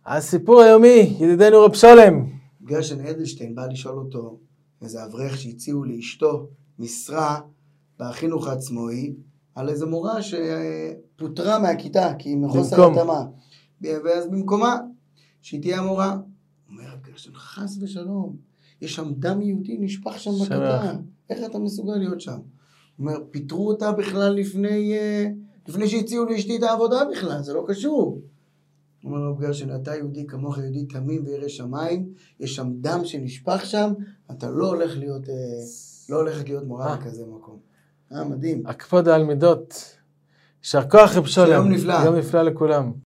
הסיפור היומי, ידידנו רב שולם. גרשן אדלשטיין בא לשאול אותו, איזה אברך שהציעו לאשתו משרה בחינוך העצמאי, על איזה מורה שפוטרה מהכיתה, כי היא מחוסר התאמה. ואז במקומה, שהיא תהיה המורה. אומר רב גרשן, חס ושלום, יש שם דם יהודי נשפך שם בכיתה. איך אתה מסוגל להיות שם? הוא אומר, פיטרו אותה בכלל לפני שהציעו לאשתי את העבודה בכלל, זה לא קשור. אומר רב גרשן, אתה יהודי כמוך יהודי תמים וירא שמיים, יש שם דם שנשפך שם, אתה לא הולכת להיות מורה בכזה מקום. מדהים. הקפדה על מידות. יישר כוח רב שולם. יום נפלא. יום נפלא לכולם.